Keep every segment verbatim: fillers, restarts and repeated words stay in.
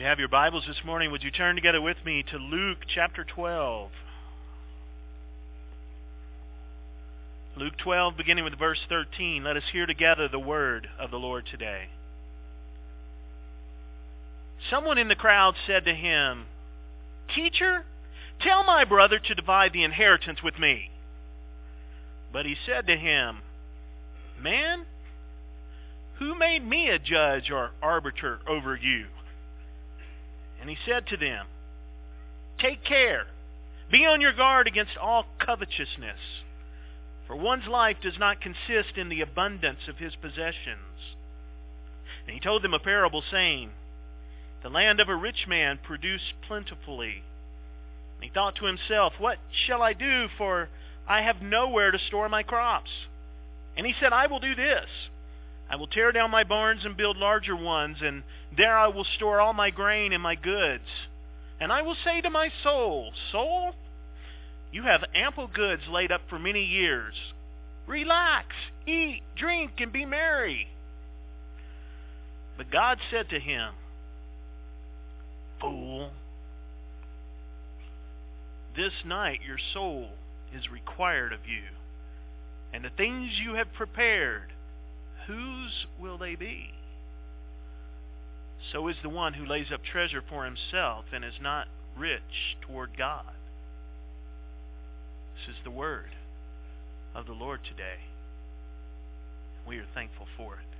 you have your Bibles this morning, would you turn together with me to Luke chapter twelve? Luke twelve, beginning with verse thirteen. Let us hear together the word of the Lord today. Someone in the crowd said to him, "Teacher, tell my brother to divide the inheritance with me." But he said to him, "Man, who made me a judge or arbiter over you?" And he said to them, "Take care, be on your guard against all covetousness, for one's life does not consist in the abundance of his possessions." And he told them a parable, saying, "The land of a rich man produced plentifully. And he thought to himself, 'What shall I do, for I have nowhere to store my crops?' And he said, 'I will do this. I will tear down my barns and build larger ones, and there I will store all my grain and my goods. And I will say to my soul, Soul, you have ample goods laid up for many years. Relax, eat, drink, and be merry.' But God said to him, 'Fool, this night your soul is required of you, and the things you have prepared, whose will they be? So is the one who lays up treasure for himself and is not rich toward God.'" This is the word of the Lord today. We are thankful for it.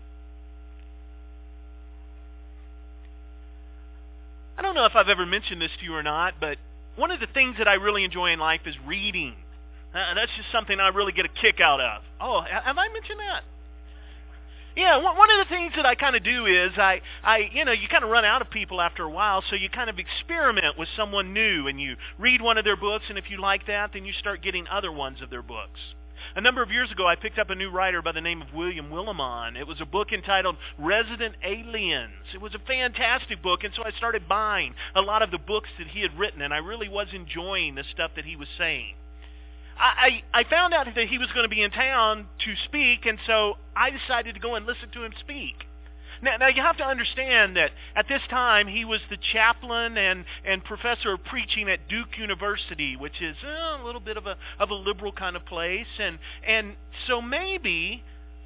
I don't know if I've ever mentioned this to you or not, but one of the things that I really enjoy in life is reading. Uh, that's just something I really get a kick out of. Oh, have I mentioned that? Yeah, one of the things that I kind of do is I, I, you know, you kind of run out of people after a while, so you kind of experiment with someone new, and you read one of their books, and if you like that, then you start getting other ones of their books. A number of years ago, I picked up a new writer by the name of William Willimon. It was a book entitled Resident Aliens. It was a fantastic book, and so I started buying a lot of the books that he had written, and I really was enjoying the stuff that he was saying. I, I found out that he was going to be in town to speak, and so I decided to go and listen to him speak. Now, now you have to understand that at this time he was the chaplain and, and professor of preaching at Duke University, which is uh, a little bit of a of a liberal kind of place, and and so maybe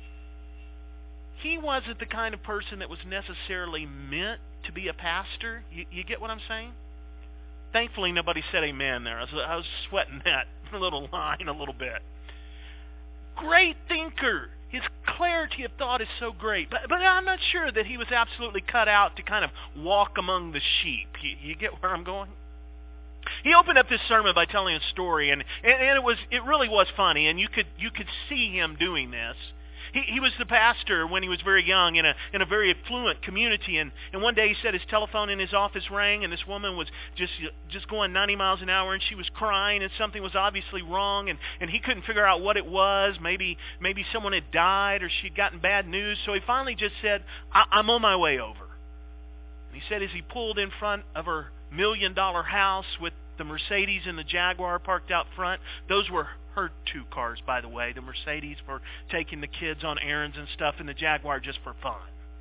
he wasn't the kind of person that was necessarily meant to be a pastor. You, you get what I'm saying? Thankfully, nobody said amen there. I was, I was sweating that little line a little bit. Great thinker. His clarity of thought is so great. But, but I'm not sure that he was absolutely cut out to kind of walk among the sheep. You, you get where I'm going? He opened up this sermon by telling a story, and, and, and it was it really was funny, and you could you could see him doing this. He, he was the pastor when he was very young in a in a very affluent community, and, and one day he said his telephone in his office rang, and this woman was just just going ninety miles an hour, and she was crying, and something was obviously wrong, and, and he couldn't figure out what it was. Maybe maybe someone had died, or she'd gotten bad news, so he finally just said, I, I'm on my way over. And he said as he pulled in front of her million dollar house with the Mercedes and the Jaguar parked out front, those were her two cars, by the way. The Mercedes for taking the kids on errands and stuff, and the Jaguar just for fun.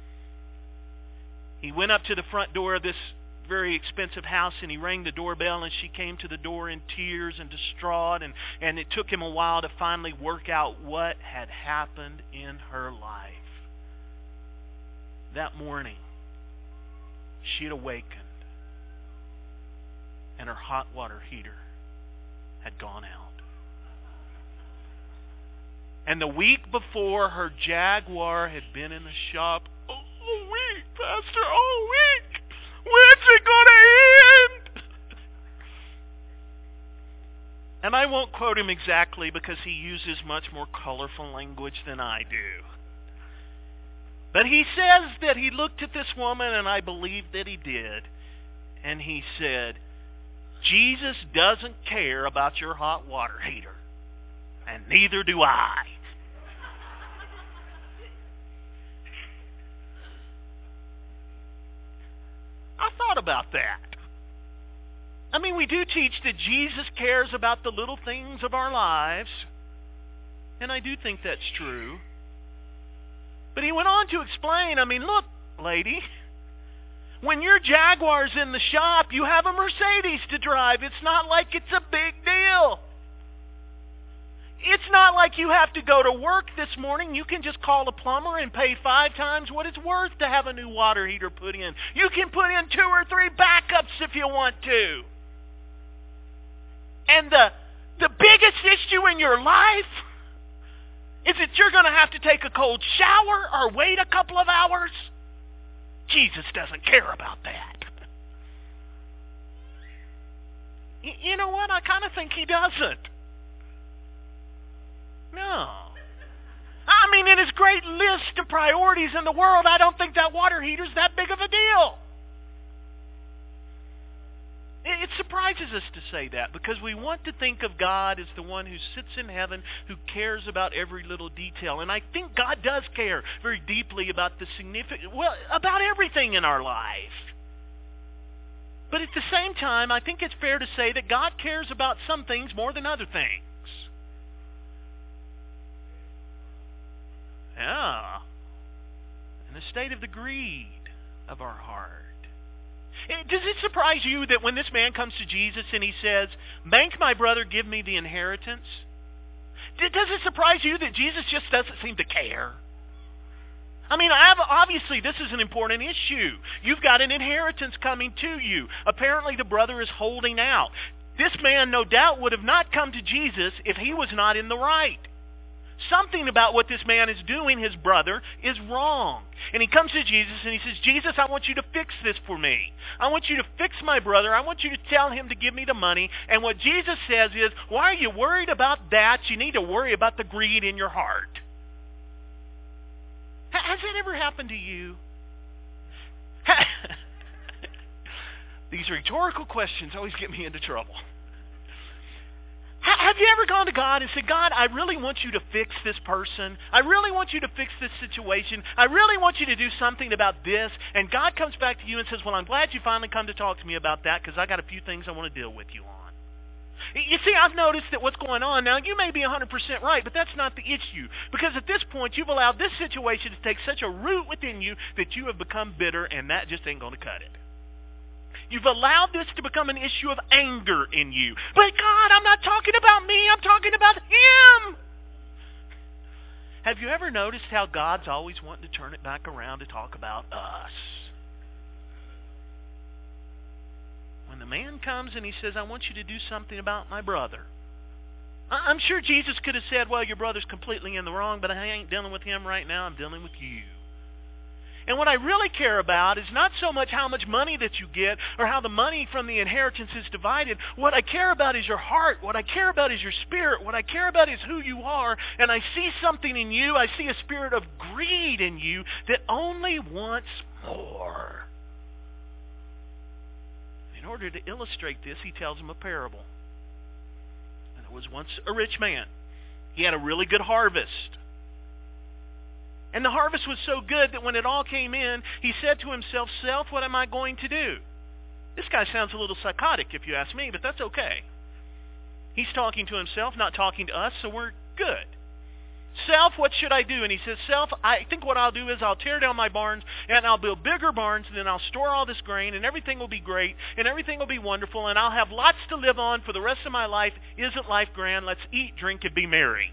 He went up to the front door of this very expensive house, and he rang the doorbell, and she came to the door in tears and distraught, and, and it took him a while to finally work out what had happened in her life. That morning, she had awakened, and her hot water heater had gone out. And the week before, her Jaguar had been in the shop all week, Pastor, all week. When's it going to end? And I won't quote him exactly because he uses much more colorful language than I do. But he says that he looked at this woman, and I believe that he did, and he said, Jesus doesn't care about your hot water heater, and neither do I. I thought about that. I mean, we do teach that Jesus cares about the little things of our lives, and I do think that's true. But he went on to explain, I mean, look, lady, When your Jaguar's in the shop, you have a Mercedes to drive. It's not like it's a big deal. It's not like you have to go to work this morning. You can just call a plumber and pay five times what it's worth to have a new water heater put in. You can put in two or three backups if you want to. And the, the biggest issue in your life is that you're going to have to take a cold shower or wait a couple of hours. Jesus doesn't care about that. You know what? I kind of think he doesn't. No. I mean, in his great list of priorities in the world, I don't think that water heater's that big of a deal. It surprises us to say that because we want to think of God as the one who sits in heaven, who cares about every little detail. And I think God does care very deeply about the significant, well, about everything in our life. But at the same time, I think it's fair to say that God cares about some things more than other things. Yeah. And the state of the greed of our heart. Does it surprise you that when this man comes to Jesus and he says, "Make my brother give me the inheritance"? Does it surprise you that Jesus just doesn't seem to care? I mean, obviously this is an important issue. You've got an inheritance coming to you. Apparently the brother is holding out. This man no doubt would have not come to Jesus if he was not in the right. Something about what this man is doing, his brother, is wrong. And he comes to Jesus and he says, "Jesus, I want you to fix this for me. I want you to fix my brother. I want you to tell him to give me the money." And what Jesus says is, why are you worried about that? You need to worry about the greed in your heart. Has that ever happened to you? These rhetorical questions always get me into trouble. Have you ever gone to God and said, "God, I really want you to fix this person. I really want you to fix this situation. I really want you to do something about this." And God comes back to you and says, "Well, I'm glad you finally come to talk to me about that because I got a few things I want to deal with you on." You see, I've noticed that what's going on now, you may be one hundred percent right, but that's not the issue. Because at this point, you've allowed this situation to take such a root within you that you have become bitter, and that just ain't going to cut it. You've allowed this to become an issue of anger in you. But God, I'm not talking about me. I'm talking about Him. Have you ever noticed how God's always wanting to turn it back around to talk about us? When the man comes and he says, "I want you to do something about my brother," I'm sure Jesus could have said, "Well, your brother's completely in the wrong, but I ain't dealing with him right now. I'm dealing with you." And what I really care about is not so much how much money that you get or how the money from the inheritance is divided. What I care about is your heart. What I care about is your spirit. What I care about is who you are. And I see something in you. I see a spirit of greed in you that only wants more. In order to illustrate this, he tells him a parable. And there was once a rich man. He had a really good harvest. And the harvest was so good that when it all came in, he said to himself, "Self, what am I going to do?" This guy sounds a little psychotic if you ask me, but that's okay. He's talking to himself, not talking to us, so we're good. "Self, what should I do?" And he says, "Self, I think what I'll do is I'll tear down my barns and I'll build bigger barns and then I'll store all this grain and everything will be great and everything will be wonderful and I'll have lots to live on for the rest of my life. Isn't life grand? Let's eat, drink, and be merry."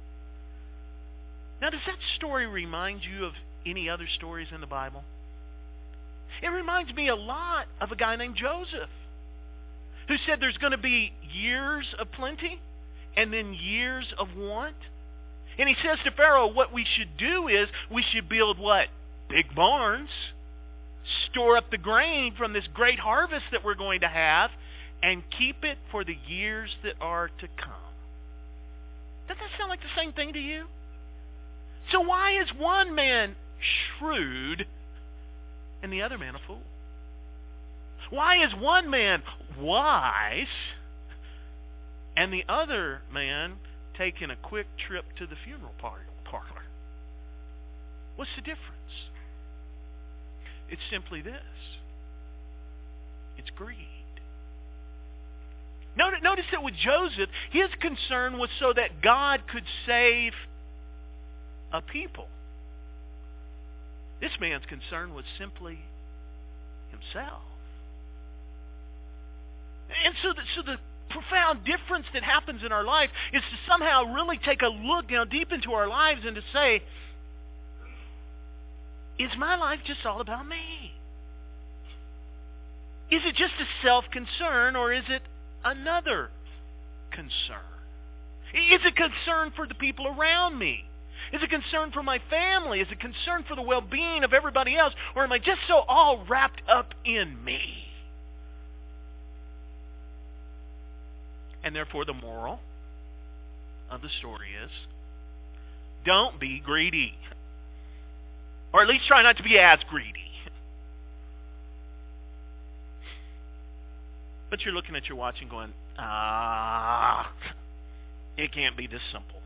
Now, does that story remind you of any other stories in the Bible? It reminds me a lot of a guy named Joseph, who said there's going to be years of plenty and then years of want. And he says to Pharaoh, what we should do is we should build what? Big barns, store up the grain from this great harvest that we're going to have, and keep it for the years that are to come. Doesn't that sound like the same thing to you? So why is one man shrewd and the other man a fool? Why is one man wise and the other man taking a quick trip to the funeral parlor? What's the difference? It's simply this. It's greed. Notice, notice that with Joseph, his concern was so that God could save a people. This man's concern was simply himself. And so the, so the profound difference that happens in our life is to somehow really take a look down deep into our lives and to say, is my life just all about me? Is it just a self-concern, or is it another concern? Is it concern for the people around me? Is it concern for my family? Is it concern for the well-being of everybody else? Or am I just so all wrapped up in me? And therefore the moral of the story is, don't be greedy. Or at least try not to be as greedy. But you're looking at your watch and going, ah, it can't be this simple.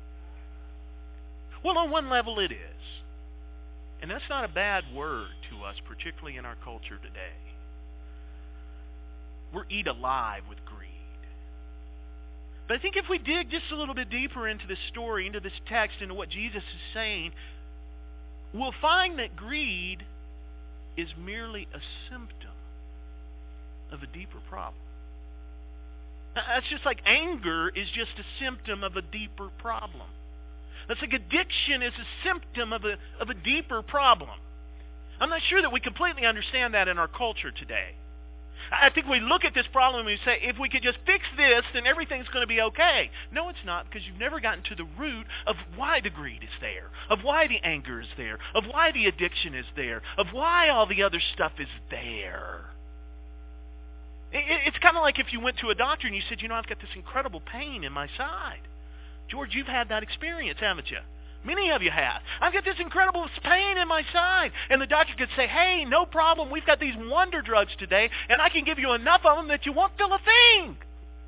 Well, on one level it is. And that's not a bad word to us, particularly in our culture today. We're eat alive with greed. But I think if we dig just a little bit deeper into this story, into this text, into what Jesus is saying, we'll find that greed is merely a symptom of a deeper problem. That's just like anger is just a symptom of a deeper problem. That's like addiction is a symptom of a of a deeper problem. I'm not sure that we completely understand that in our culture today. I think we look at this problem and we say, if we could just fix this, then everything's going to be okay. No, it's not, because you've never gotten to the root of why the greed is there, of why the anger is there, of why the addiction is there, of why all the other stuff is there. It's kind of like if you went to a doctor and you said, you know, I've got this incredible pain in my side. George, you've had that experience, haven't you? Many of you have. I've got this incredible pain in my side. And the doctor could say, hey, no problem. We've got these wonder drugs today, and I can give you enough of them that you won't feel a thing.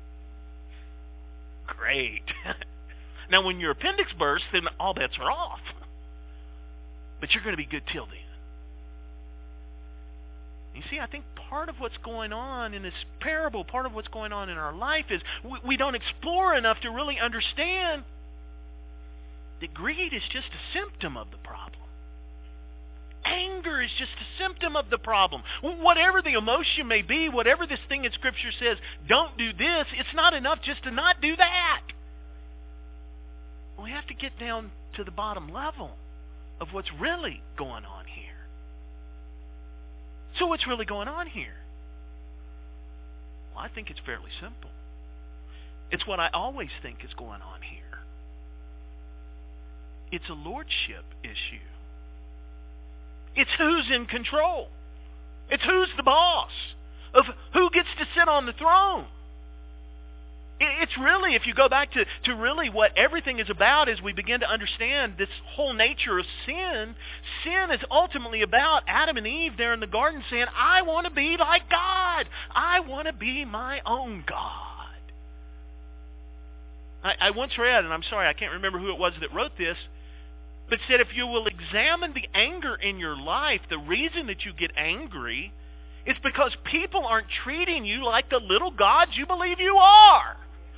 Great. Now, when your appendix bursts, then all bets are off. But you're going to be good till then. You see, I think part of what's going on in this parable, part of what's going on in our life is we, we don't explore enough to really understand that greed is just a symptom of the problem. Anger is just a symptom of the problem. Whatever the emotion may be, whatever this thing in Scripture says, don't do this, it's not enough just to not do that. We have to get down to the bottom level of what's really going on here. So what's really going on here? Well, I think it's fairly simple. It's what I always think is going on here. It's a lordship issue. It's who's in control. It's who's the boss of who gets to sit on the throne. It's really, if you go back to, to really what everything is about as we begin to understand this whole nature of sin, sin is ultimately about Adam and Eve there in the garden saying, I want to be like God. I want to be my own God. I, I once read, and I'm sorry, I can't remember who it was that wrote this, but said if you will examine the anger in your life, the reason that you get angry is because people aren't treating you like the little gods you believe you are.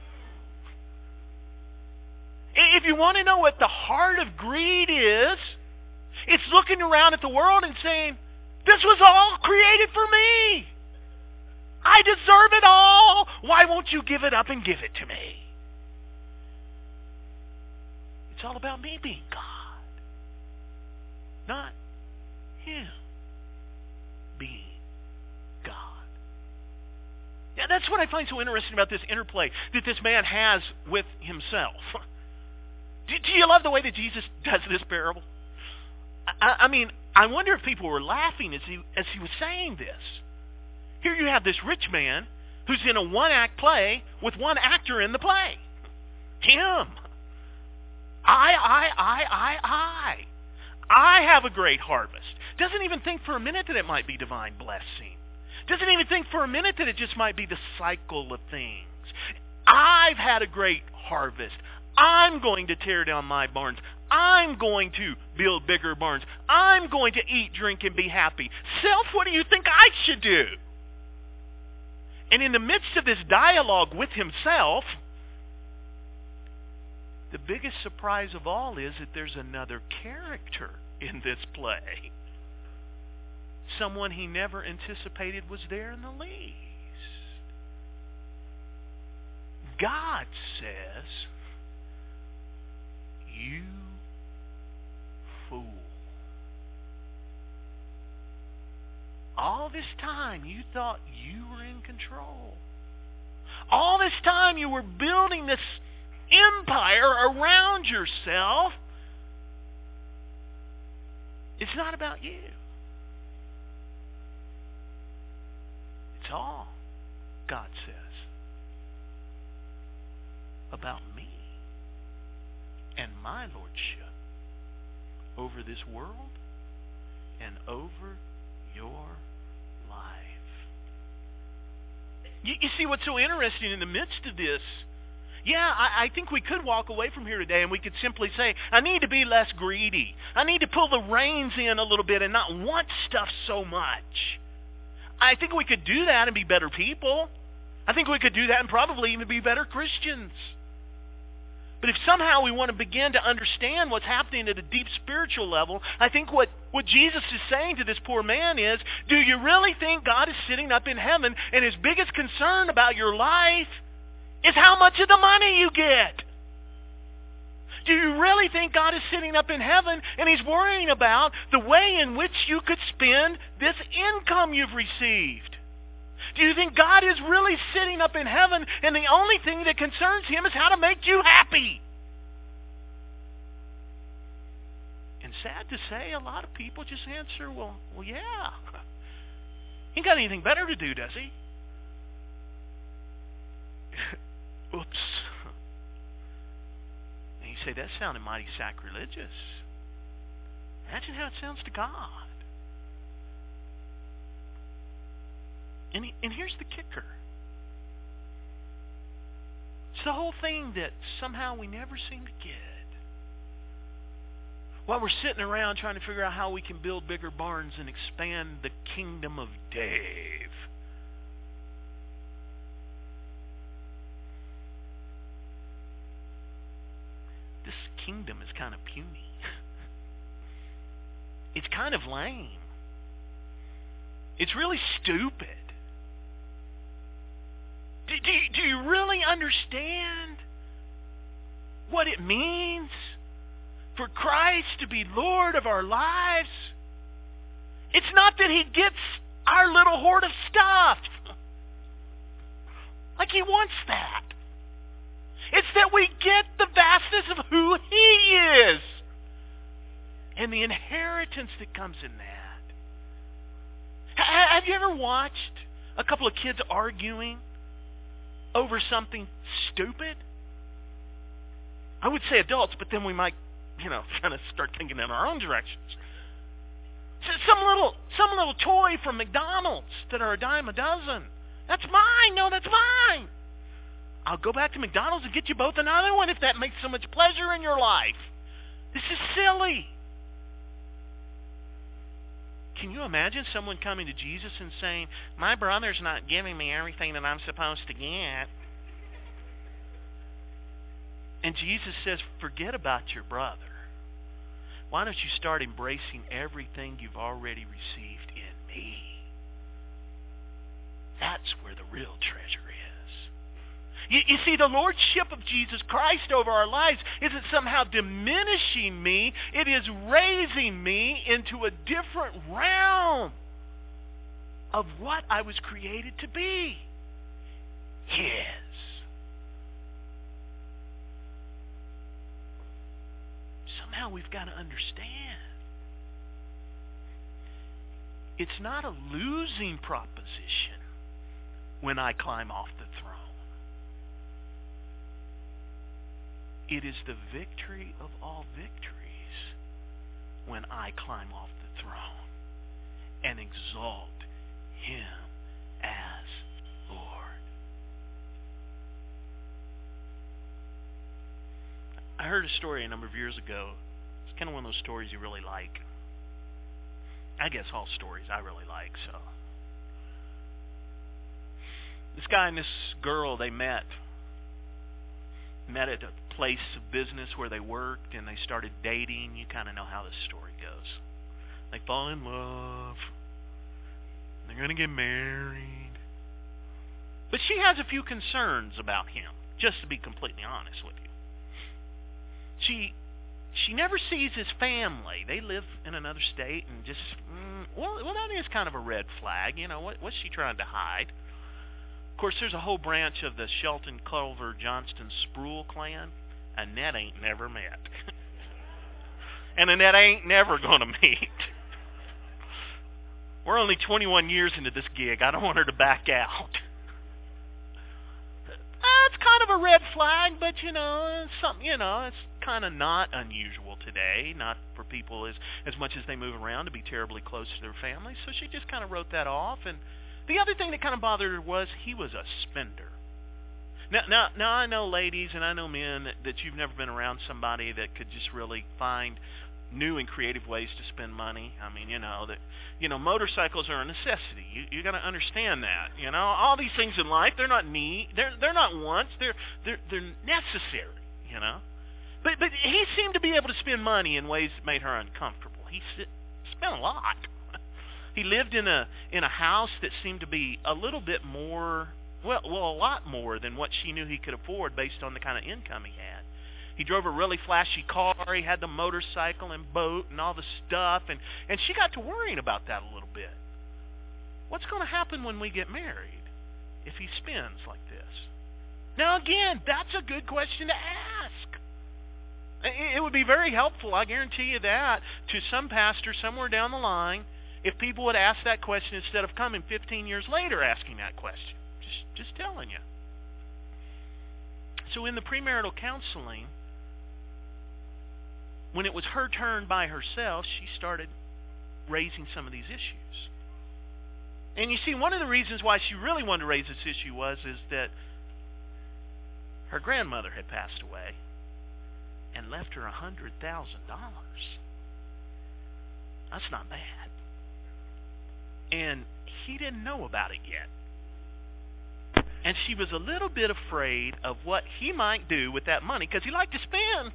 If you want to know what the heart of greed is, it's looking around at the world and saying, this was all created for me. I deserve it all. Why won't you give it up and give it to me? It's all about me being God, not Him being God. Yeah, that's what I find so interesting about this interplay that this man has with himself. Do, do you love the way that Jesus does this parable? I, I mean, I wonder if people were laughing as he as he was saying this. Here you have this rich man who's in a one-act play with one actor in the play. Him. I, I, I, I, I. I have a great harvest. Doesn't even think for a minute that it might be divine blessing. Doesn't even think for a minute that it just might be the cycle of things. I've had a great harvest. I'm going to tear down my barns. I'm going to build bigger barns. I'm going to eat, drink, and be happy. Self, what do you think I should do? And in the midst of this dialogue with himself, the biggest surprise of all is that there's another character in this play. someone he never anticipated was there in the least. God says, "You fool. All this time you thought you were in control. All this time you were building this empire around yourself. It's not about you. It's all," God says, "about me and my lordship over this world and over your life." You, you see what's so interesting in the midst of this? Yeah, I, I think we could walk away from here today and we could simply say, I need to be less greedy. I need to pull the reins in a little bit and not want stuff so much. I think we could do that and be better people. I think we could do that and probably even be better Christians. But if somehow we want to begin to understand what's happening at a deep spiritual level, I think what, what Jesus is saying to this poor man is, do you really think God is sitting up in heaven and his biggest concern about your life is how much of the money you get? Do you really think God is sitting up in heaven and he's worrying about the way in which you could spend this income you've received? Do you think God is really sitting up in heaven and the only thing that concerns him is how to make you happy? And sad to say, a lot of people just answer, well, well, yeah. He ain't got anything better to do, does he? Oops. And you say, that sounded mighty sacrilegious. Imagine how it sounds to God. And, he, and here's the kicker. It's the whole thing that somehow we never seem to get. While we're sitting around trying to figure out how we can build bigger barns and expand the kingdom of Dave. This kingdom is kind of puny. It's kind of lame. It's really stupid. Do, do, do you really understand what it means for Christ to be Lord of our lives? It's not that he gets our little hoard of stuff. Like he wants that. It's that we get the vastness of who he is and the inheritance that comes in that. Have you ever watched a couple of kids arguing over something stupid? I would say adults, but then we might, you know, kind of start thinking in our own directions. Some little, some little toy from McDonald's that are a dime a dozen. That's mine. No, that's mine. I'll go back to McDonald's and get you both another one if that makes so much pleasure in your life. This is silly. Can you imagine someone coming to Jesus and saying, my brother's not giving me everything that I'm supposed to get? And Jesus says, forget about your brother. Why don't you start embracing everything you've already received in me? That's where the real treasure is. You, you see, the lordship of Jesus Christ over our lives isn't somehow diminishing me. It is raising me into a different realm of what I was created to be. His. Somehow we've got to understand. It's not a losing proposition when I climb off the throne. It is the victory of all victories when I climb off the throne and exalt him as Lord. I heard a story a number of years ago. It's kind of one of those stories you really like. I guess all stories I really like, so. This guy and this girl, they met. Met at a place of business where they worked, and they started dating. You kind of know how this story goes. They fall in love. We're going to get married. But she has a few concerns about him, just to be completely honest with you. She she never sees his family. They live in another state, and just, mm, well, well, that is kind of a red flag. You know, what, what's she trying to hide? Of course, there's a whole branch of the Shelton, Culver, Johnston, Sproul clan. Annette ain't never met. And Annette ain't never going to meet. We're only twenty-one years into this gig. I don't want her to back out. It's kind of a red flag, but, you know, it's something, you know, it's kind of not unusual today, not for people as, as much as they move around to be terribly close to their families. So she just kind of wrote that off. And the other thing that kind of bothered her was he was a spender. Now, now, now I know, ladies, and I know men, that, that you've never been around somebody that could just really find new and creative ways to spend money. I mean, you know, that, you know, motorcycles are a necessity. You you got to understand that. You know, all these things in life, they're not need, they're they're not wants, they're they're they're necessary. You know, but but he seemed to be able to spend money in ways that made her uncomfortable. He spent a lot. He lived in a in a house that seemed to be a little bit more, well, well, a lot more than what she knew he could afford based on the kind of income he had. He drove a really flashy car. He had the motorcycle and boat and all the stuff. And, and she got to worrying about that a little bit. What's going to happen when we get married if he spends like this? Now, again, that's a good question to ask. It, it would be very helpful, I guarantee you that, to some pastor somewhere down the line if people would ask that question instead of coming fifteen years later asking that question. Just, just telling you. So in the premarital counseling, when it was her turn by herself, she started raising some of these issues. And you see, one of the reasons why she really wanted to raise this issue was is that her grandmother had passed away and left her one hundred thousand dollars. That's not bad. And he didn't know about it yet. And she was a little bit afraid of what he might do with that money, because he liked to spend,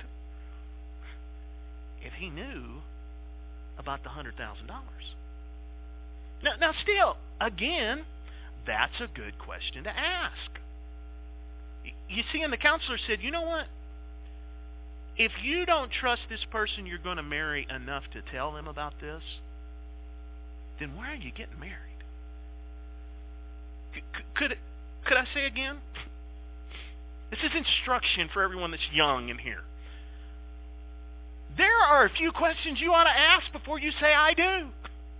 if he knew about the one hundred thousand dollars. Now, now, still, again, that's a good question to ask. You see, and the counselor said, you know what? If you don't trust this person you're going to marry enough to tell them about this, then why are you getting married? Could, could, could I say again? This is instruction for everyone that's young in here. There are a few questions you ought to ask before you say, I do.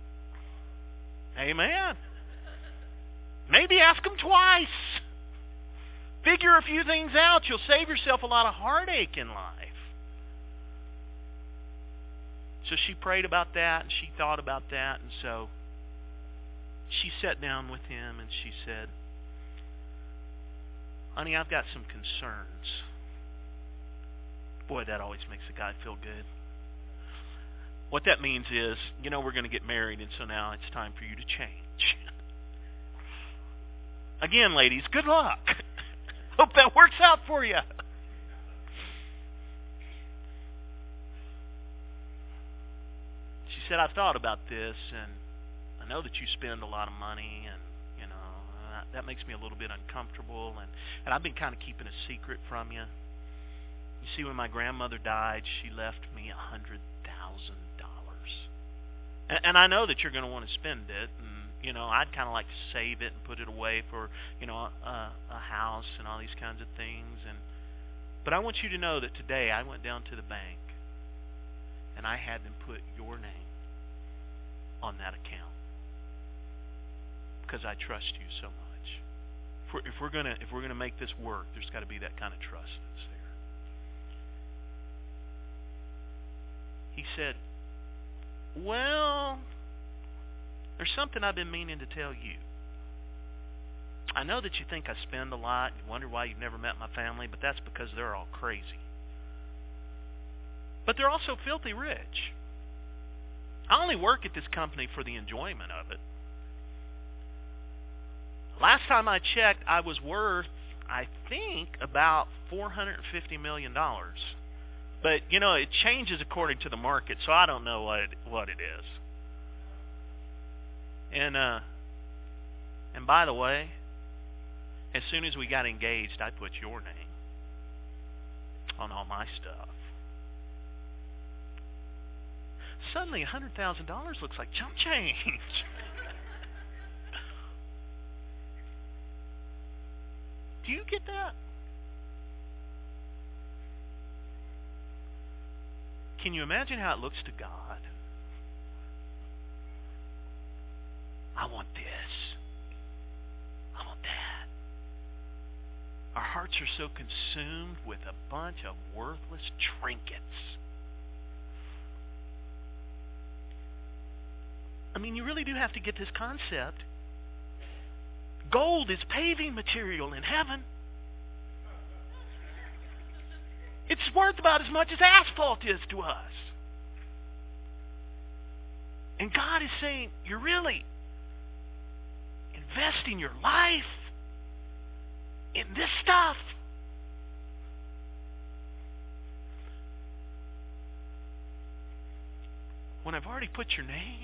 Amen. Maybe ask them twice. Figure a few things out. You'll save yourself a lot of heartache in life. So she prayed about that, and she thought about that, and so she sat down with him, and she said, honey, I've got some concerns. Boy, that always makes a guy feel good. What that means is, you know, we're going to get married, and so now it's time for you to change. Again, ladies, good luck. Hope that works out for you. She said, I've thought about this, and I know that you spend a lot of money, and, you know, that makes me a little bit uncomfortable, and, and I've been kind of keeping a secret from you. You see, when my grandmother died, she left me a hundred thousand dollars, and, and I know that you're going to want to spend it, and you know, I'd kind of like to save it and put it away for, you know, a, a house and all these kinds of things. And but I want you to know that today I went down to the bank and I had them put your name on that account because I trust you so much. If we're, if we're gonna if we're gonna make this work, there's got to be that kind of trust that's there. He said, well, there's something I've been meaning to tell you. I know that you think I spend a lot. You wonder why you've never met my family, but that's because they're all crazy. But they're also filthy rich. I only work at this company for the enjoyment of it. Last time I checked, I was worth, I think, about four hundred fifty million dollars. But, you know, it changes according to the market, so I don't know what it, what it is. And uh, And by the way, as soon as we got engaged, I put your name on all my stuff. Suddenly, one hundred thousand dollars looks like chump change. Do you get that? Can you imagine how it looks to God? I want this. I want that. Our hearts are so consumed with a bunch of worthless trinkets. I mean, you really do have to get this concept. Gold is paving material in heaven. It's worth about as much as asphalt is to us. And God is saying, you're really investing your life in this stuff. When I've already put your name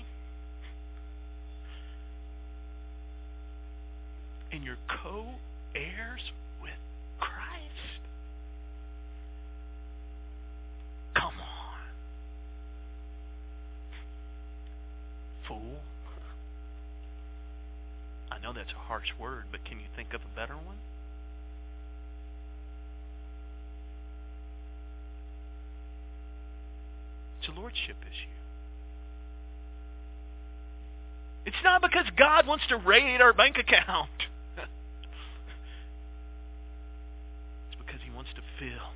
and you're co-heirs with Christ. Come on. Fool. I know that's a harsh word, but can you think of a better one? It's a lordship issue. It's not because God wants to raid our bank account. It's because He wants to fill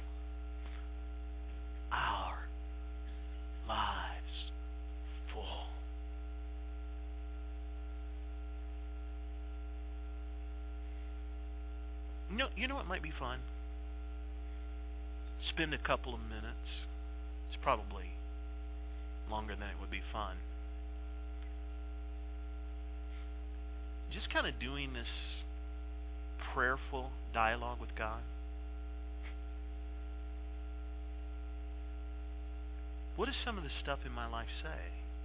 our lives full. You know, you know what might be fun? Spend a couple of minutes. It's probably longer than it would be fun. Just kind of doing this prayerful dialogue with God. What does some of the stuff in my life say?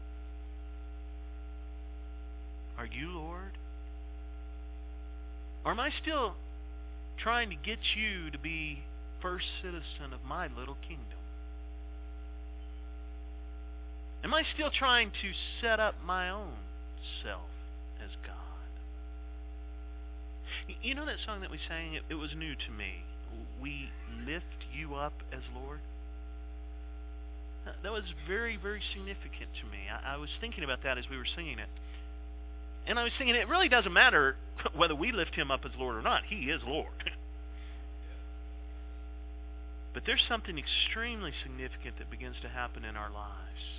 Are you Lord? Or am I still trying to get you to be first citizen of my little kingdom? Am I still trying to set up my own self as God? You know that song that we sang? It, it was new to me. We lift you up as Lord. That was very, very significant to me. I, I was thinking about that as we were singing it. And I was thinking it really doesn't matter whether we lift Him up as Lord or not. He is Lord. But there's something extremely significant that begins to happen in our lives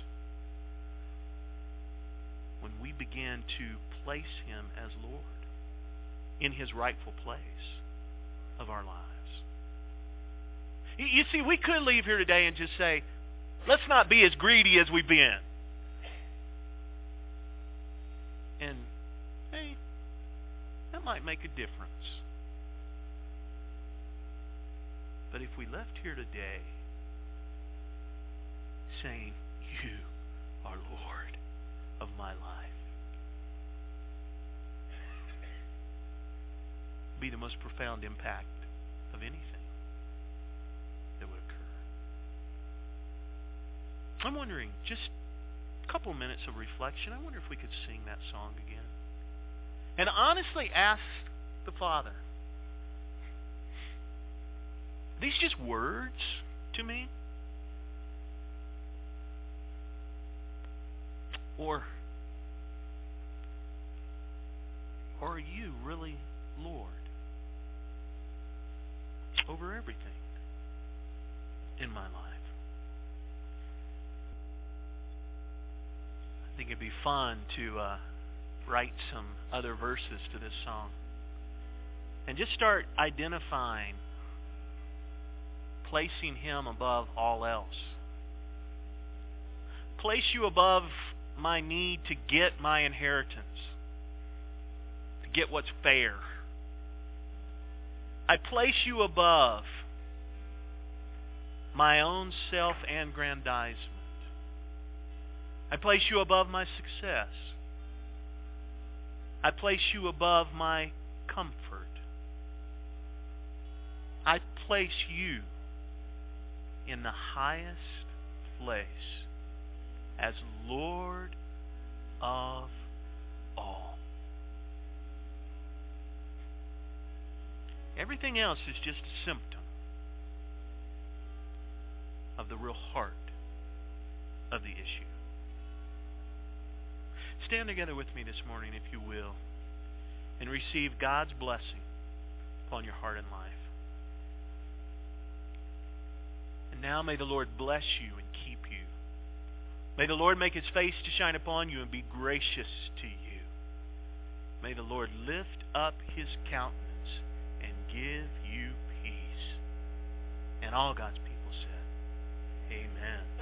when we begin to place Him as Lord in His rightful place of our lives. You see, we could leave here today and just say, let's not be as greedy as we've been. And, hey, that might make a difference. But if we left here today saying, you are Lord of my life, be the most profound impact of anything that would occur. I'm wondering, just a couple minutes of reflection, I wonder if we could sing that song again. And honestly ask the Father, are these just words to me? Or, or are you really Lord over everything in my life? I think it'd be fun to uh, write some other verses to this song and just start identifying, placing Him above all else. Place you above my need to get my inheritance, to get what's fair. I place you above my own self-aggrandizement. I place you above my success. I place you above my comfort. I place you in the highest place as Lord of all. Everything else is just a symptom of the real heart of the issue. Stand together with me this morning, if you will, and receive God's blessing upon your heart and life. And now may the Lord bless you and keep you. May the Lord make His face to shine upon you and be gracious to you. May the Lord lift up His countenance and give you peace. And all God's people said, Amen.